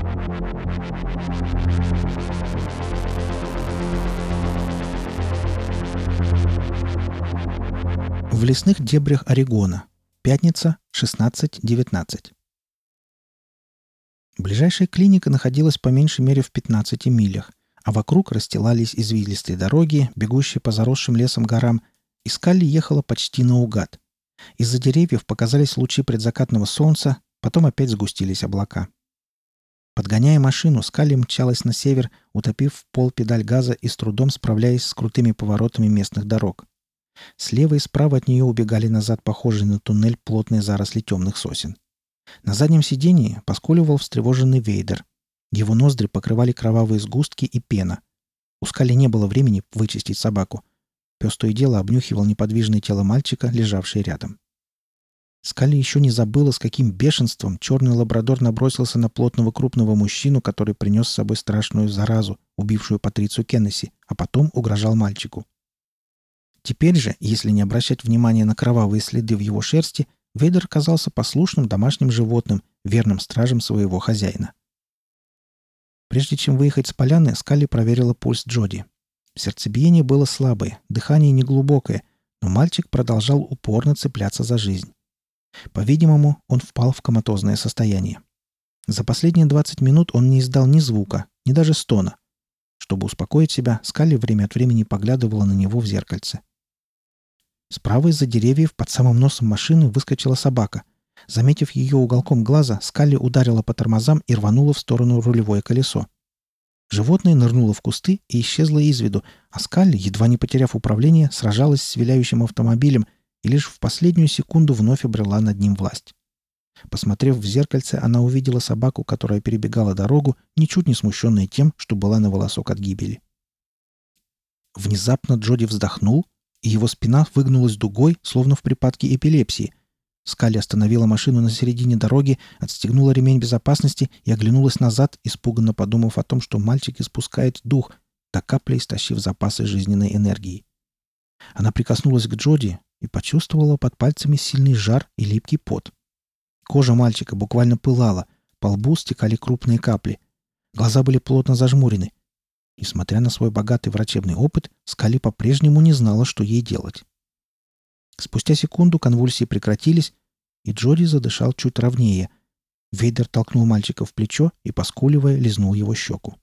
В лесных дебрях Орегона. Пятница, 16:19. Ближайшая клиника находилась по меньшей мере в 15 милях, а вокруг расстилались извилистые дороги, бегущие по заросшим лесом горам, и Скалли ехала почти наугад. Из-за деревьев показались лучи предзакатного солнца, потом опять сгустились облака. Подгоняя машину, Скалли мчалась на север, утопив в пол педаль газа и с трудом справляясь с крутыми поворотами местных дорог. Слева и справа от нее убегали назад похожие на туннель плотные заросли темных сосен. На заднем сидении поскуливал встревоженный Вейдер. Его ноздри покрывали кровавые сгустки и пена. У Скалли не было времени вычистить собаку. Пес то и дело обнюхивал неподвижное тело мальчика, лежавшее рядом. Скалли еще не забыла, с каким бешенством черный лабрадор набросился на плотного крупного мужчину, который принес с собой страшную заразу, убившую Патрицию Кеннесси, а потом угрожал мальчику. Теперь же, если не обращать внимания на кровавые следы в его шерсти, Вейдер казался послушным домашним животным, верным стражем своего хозяина. Прежде чем выехать с поляны, Скалли проверила пульс Джоди. Сердцебиение было слабое, дыхание неглубокое, но мальчик продолжал упорно цепляться за жизнь. По-видимому, он впал в коматозное состояние. За последние 20 минут он не издал ни звука, ни даже стона. Чтобы успокоить себя, Скалли время от времени поглядывала на него в зеркальце. Справа из-за деревьев под самым носом машины выскочила собака. Заметив ее уголком глаза, Скалли ударила по тормозам и рванула в сторону рулевое колесо. Животное нырнуло в кусты и исчезло из виду, а Скалли, едва не потеряв управление, сражалась с виляющим автомобилем и лишь в последнюю секунду вновь обрела над ним власть. Посмотрев в зеркальце, она увидела собаку, которая перебегала дорогу, ничуть не смущенная тем, что была на волосок от гибели. Внезапно Джоди вздохнул, и его спина выгнулась дугой, словно в припадке эпилепсии. Скалли остановила машину на середине дороги, отстегнула ремень безопасности и оглянулась назад, испуганно подумав о том, что мальчик испускает дух, до капли истощив запасы жизненной энергии. Она прикоснулась к Джоди и почувствовала под пальцами сильный жар и липкий пот. Кожа мальчика буквально пылала, по лбу стекали крупные капли. Глаза были плотно зажмурены. Несмотря на свой богатый врачебный опыт, Скалли по-прежнему не знала, что ей делать. Спустя секунду конвульсии прекратились, и Джоди задышал чуть ровнее. Вейдер толкнул мальчика в плечо и, поскуливая, лизнул его щеку.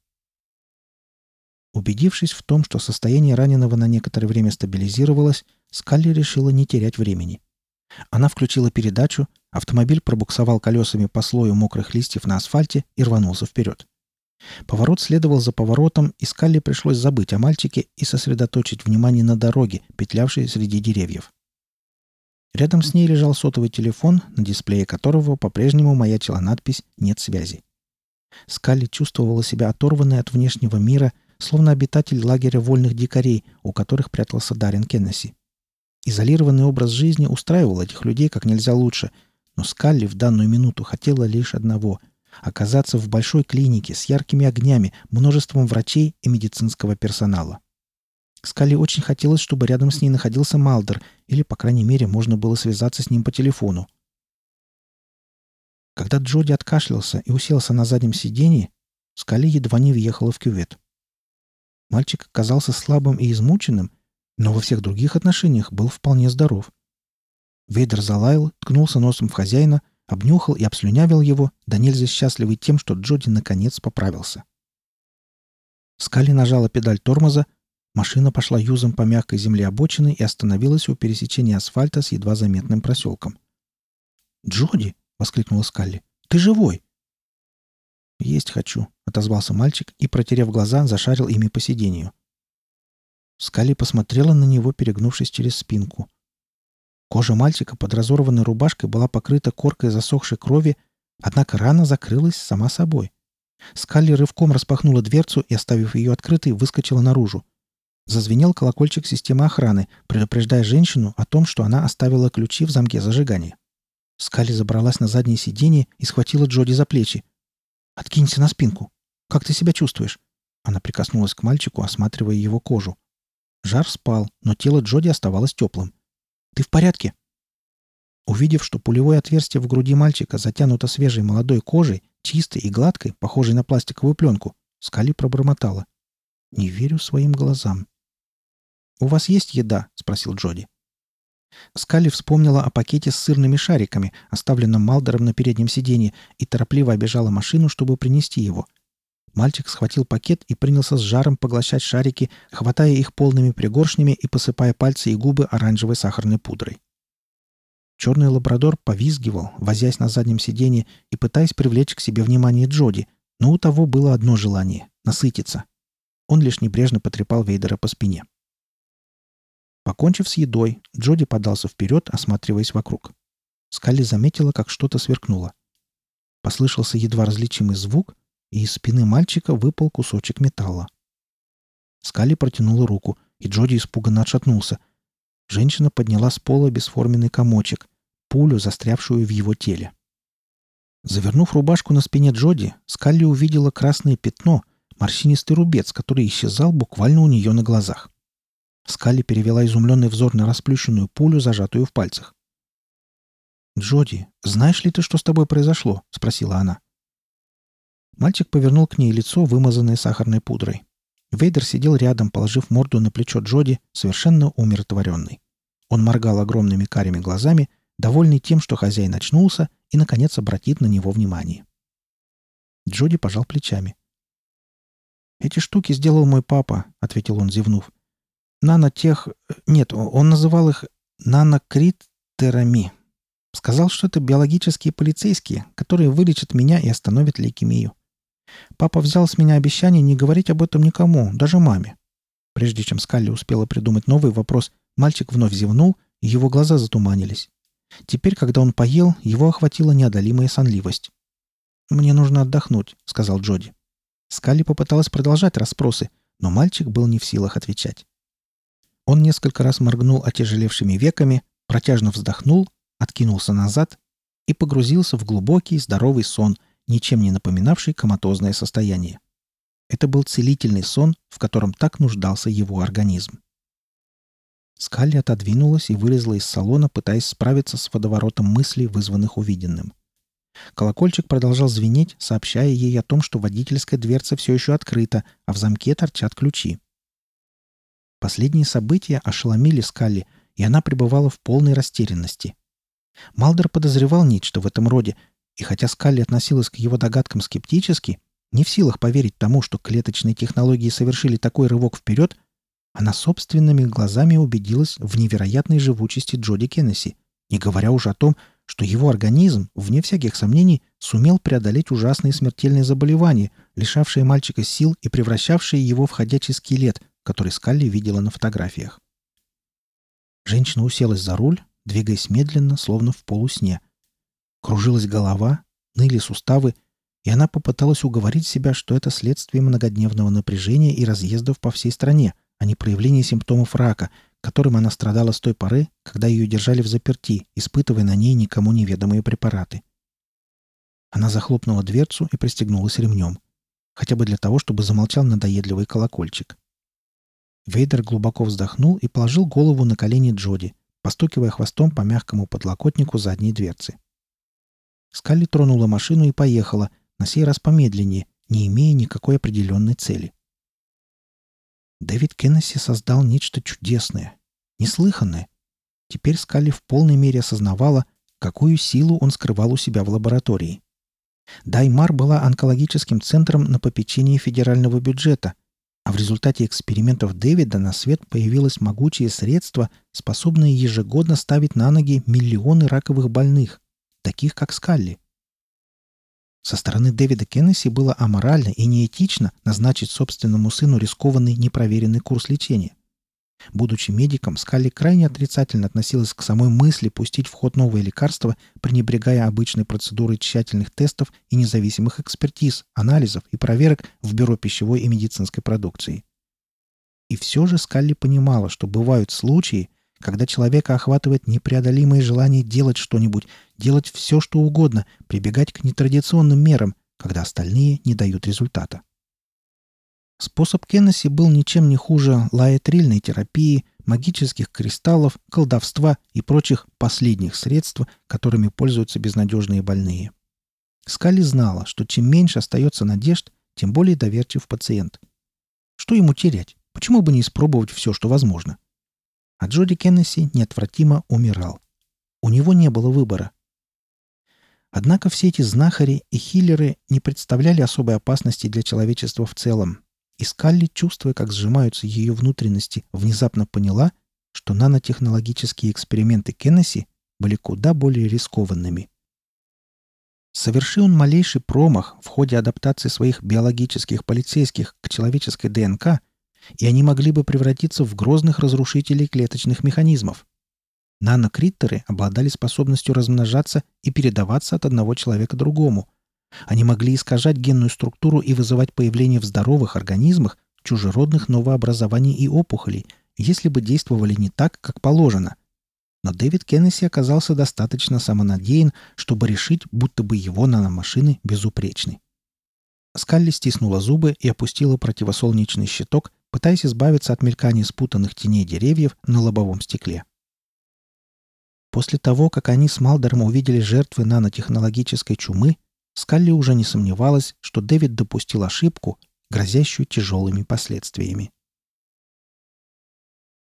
Убедившись в том, что состояние раненого на некоторое время стабилизировалось, Скалли решила не терять времени. Она включила передачу, автомобиль пробуксовал колесами по слою мокрых листьев на асфальте и рванулся вперед. Поворот следовал за поворотом, и Скалли пришлось забыть о мальчике и сосредоточить внимание на дороге, петлявшей среди деревьев. Рядом с ней лежал сотовый телефон, на дисплее которого по-прежнему маячила надпись «Нет связи». Скалли чувствовала себя оторванной от внешнего мира, словно обитатель лагеря вольных дикарей, у которых прятался Даррен Кеннесси. Изолированный образ жизни устраивал этих людей как нельзя лучше, но Скалли в данную минуту хотела лишь одного — оказаться в большой клинике с яркими огнями, множеством врачей и медицинского персонала. Скалли очень хотелось, чтобы рядом с ней находился Малдер, или, по крайней мере, можно было связаться с ним по телефону. Когда Джоди откашлялся и уселся на заднем сиденье, Скалли едва не въехала в кювет. Мальчик казался слабым и измученным, но во всех других отношениях был вполне здоров. Вейдер залаял, ткнулся носом в хозяина, обнюхал и обслюнявил его, да нельзя счастливый тем, что Джоди наконец поправился. Скалли нажала педаль тормоза, машина пошла юзом по мягкой земле обочины и остановилась у пересечения асфальта с едва заметным проселком. «Джоди!» — воскликнула Скалли. «Ты живой!» «Есть хочу», — отозвался мальчик и, протерев глаза, зашарил ими по сиденью. Скалли посмотрела на него, перегнувшись через спинку. Кожа мальчика под разорванной рубашкой была покрыта коркой засохшей крови, однако рана закрылась сама собой. Скалли рывком распахнула дверцу и, оставив ее открытой, выскочила наружу. Зазвенел колокольчик системы охраны, предупреждая женщину о том, что она оставила ключи в замке зажигания. Скалли забралась на заднее сиденье и схватила Джоди за плечи. «Откинься на спинку. Как ты себя чувствуешь?» Она прикоснулась к мальчику, осматривая его кожу. Жар спал, но тело Джоди оставалось теплым. «Ты в порядке?» Увидев, что пулевое отверстие в груди мальчика затянуто свежей молодой кожей, чистой и гладкой, похожей на пластиковую пленку, Скалли пробормотала: «Не верю своим глазам». «У вас есть еда?» — спросил Джоди. Скалли вспомнила о пакете с сырными шариками, оставленном Малдером на переднем сиденье, и торопливо обежала машину, чтобы принести его. Мальчик схватил пакет и принялся с жаром поглощать шарики, хватая их полными пригоршнями и посыпая пальцы и губы оранжевой сахарной пудрой. Черный лабрадор повизгивал, возясь на заднем сиденье и пытаясь привлечь к себе внимание Джоди, но у того было одно желание — насытиться. Он лишь небрежно потрепал Вейдера по спине. Покончив с едой, Джоди подался вперед, осматриваясь вокруг. Скалли заметила, как что-то сверкнуло. Послышался едва различимый звук, и из спины мальчика выпал кусочек металла. Скалли протянула руку, и Джоди испуганно отшатнулся. Женщина подняла с пола бесформенный комочек, пулю, застрявшую в его теле. Завернув рубашку на спине Джоди, Скалли увидела красное пятно, морщинистый рубец, который исчезал буквально у нее на глазах. Скалли перевела изумленный взор на расплющенную пулю, зажатую в пальцах. «Джоди, знаешь ли ты, что с тобой произошло?» — спросила она. Мальчик повернул к ней лицо, вымазанное сахарной пудрой. Вейдер сидел рядом, положив морду на плечо Джоди, совершенно умиротворенный. Он моргал огромными карими глазами, довольный тем, что хозяин очнулся и, наконец, обратит на него внимание. Джоди пожал плечами. «Эти штуки сделал мой папа», — ответил он, зевнув. «Нанотех... Нет, он называл их нанокриттерами. Сказал, что это биологические полицейские, которые вылечат меня и остановят лейкемию. Папа взял с меня обещание не говорить об этом никому, даже маме». Прежде чем Скалли успела придумать новый вопрос, мальчик вновь зевнул, и его глаза затуманились. Теперь, когда он поел, его охватила неодолимая сонливость. «Мне нужно отдохнуть», — сказал Джоди. Скалли попыталась продолжать расспросы, но мальчик был не в силах отвечать. Он несколько раз моргнул отяжелевшими веками, протяжно вздохнул, откинулся назад и погрузился в глубокий, здоровый сон, ничем не напоминавший коматозное состояние. Это был целительный сон, в котором так нуждался его организм. Скалли отодвинулась и вылезла из салона, пытаясь справиться с водоворотом мыслей, вызванных увиденным. Колокольчик продолжал звенеть, сообщая ей о том, что водительская дверца все еще открыта, а в замке торчат ключи. Последние события ошеломили Скалли, и она пребывала в полной растерянности. Малдер подозревал нечто в этом роде, и хотя Скалли относилась к его догадкам скептически, не в силах поверить тому, что клеточные технологии совершили такой рывок вперед, она собственными глазами убедилась в невероятной живучести Джоди Кеннесси, не говоря уже о том, что его организм, вне всяких сомнений, сумел преодолеть ужасные смертельные заболевания, лишавшие мальчика сил и превращавшие его в ходячий скелет, который Скалли видела на фотографиях. Женщина уселась за руль, двигаясь медленно, словно в полусне. Кружилась голова, ныли суставы, и она попыталась уговорить себя, что это следствие многодневного напряжения и разъездов по всей стране, а не проявление симптомов рака, которым она страдала с той поры, когда ее держали взаперти, испытывая на ней никому неведомые препараты. Она захлопнула дверцу и пристегнулась ремнем, хотя бы для того, чтобы замолчал надоедливый колокольчик. Вейдер глубоко вздохнул и положил голову на колени Джоди, постукивая хвостом по мягкому подлокотнику задней дверцы. Скалли тронула машину и поехала, на сей раз помедленнее, не имея никакой определенной цели. Дэвид Кеннесси создал нечто чудесное, неслыханное. Теперь Скалли в полной мере осознавала, какую силу он скрывал у себя в лаборатории. Даймар была онкологическим центром на попечении федерального бюджета, а в результате экспериментов Дэвида на свет появилось могучее средство, способное ежегодно ставить на ноги миллионы раковых больных, таких как Скалли. Со стороны Дэвида Кеннесси было аморально и неэтично назначить собственному сыну рискованный непроверенный курс лечения. Будучи медиком, Скалли крайне отрицательно относилась к самой мысли пустить в ход новое лекарство, пренебрегая обычной процедурой тщательных тестов и независимых экспертиз, анализов и проверок в Бюро пищевой и медицинской продукции. И все же Скалли понимала, что бывают случаи, когда человека охватывает непреодолимое желание делать что-нибудь, делать все, что угодно, прибегать к нетрадиционным мерам, когда остальные не дают результата. Способ Кеннесси был ничем не хуже лаэтрильной терапии, магических кристаллов, колдовства и прочих последних средств, которыми пользуются безнадежные больные. Скалли знала, что чем меньше остается надежд, тем более доверчив пациент. Что ему терять? Почему бы не испробовать все, что возможно? А Джоди Кеннесси неотвратимо умирал. У него не было выбора. Однако все эти знахари и хиллеры не представляли особой опасности для человечества в целом. И Скалли, чувствуя, как сжимаются ее внутренности, внезапно поняла, что нанотехнологические эксперименты Кеннесси были куда более рискованными. Соверши он малейший промах в ходе адаптации своих биологических полицейских к человеческой ДНК, и они могли бы превратиться в грозных разрушителей клеточных механизмов. Нанокриттеры обладали способностью размножаться и передаваться от одного человека другому. Они могли искажать генную структуру и вызывать появление в здоровых организмах чужеродных новообразований и опухолей, если бы действовали не так, как положено. Но Дэвид Кеннесси оказался достаточно самонадеян, чтобы решить, будто бы его наномашины безупречны. Скалли стиснула зубы и опустила противосолнечный щиток, пытаясь избавиться от мелькания спутанных теней деревьев на лобовом стекле. После того, как они с Малдером увидели жертвы нанотехнологической чумы, Скалли уже не сомневалась, что Дэвид допустил ошибку, грозящую тяжелыми последствиями.